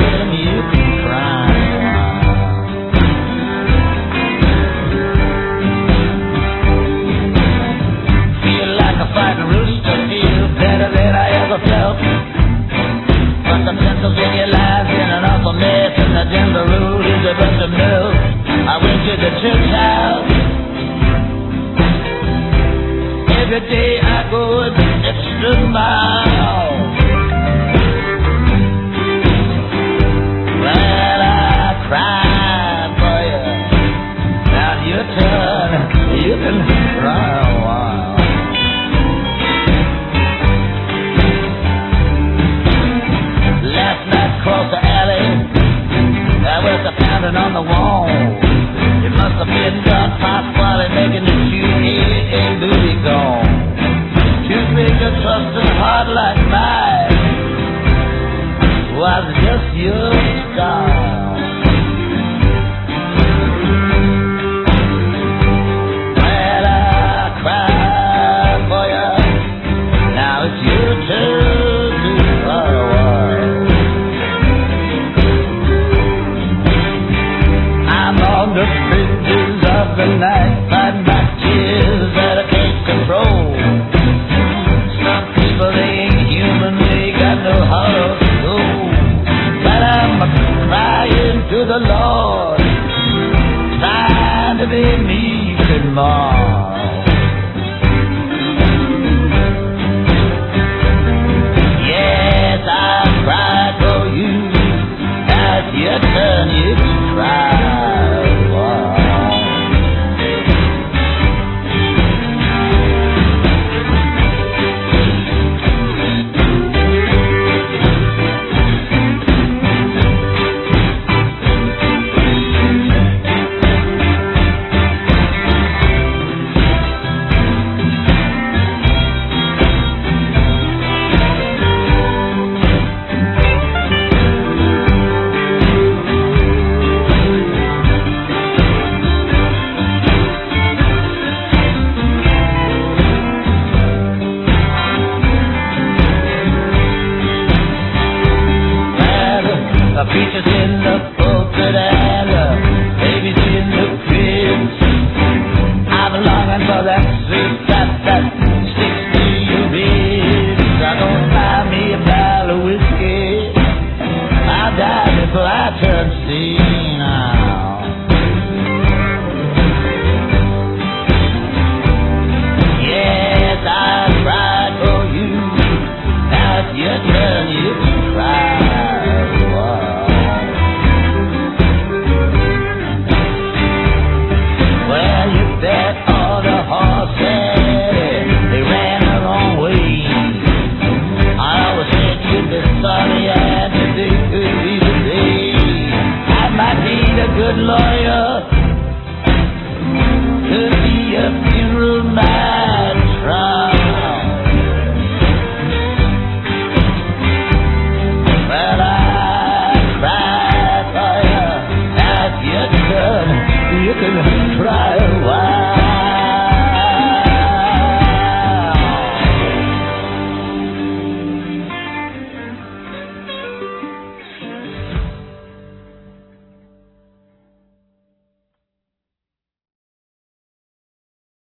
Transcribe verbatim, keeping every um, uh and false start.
turn, you can cry. Feel like a fighting rooster, feel better than I ever felt. But the pencils in your life in an awful mess, and the Denver road is a bunch of milk. I went to the church house. Every day I go an extra mile. Well, I cried for you. Now your turn, you can cry a while. Last night across the alley, there was a pounding on the wall. It must have been done pop while making the Q A booty gone. Too big a trust and heart like mine was just your style. Well, I cried for you. Now it's your turn to cry a while. I'm on the fringes of the night, fighting back tears that I can't control. Some people, they ain't human, they got no heart or soul. But I'm crying to the Lord, trying to be meek and mild. Yes, I cried for you. Now it's your turn, you can cry. The preacher's in the pulpit and the baby's in the crib. I'm longing for that sweet tap that sticks to your ribs. I don't buy me a barrel of whiskey. I'll die before I turn senile. Yes, I cried for you. Now it's your turn, you can cry. Sorry, and today could be the day. I might need a good lawyer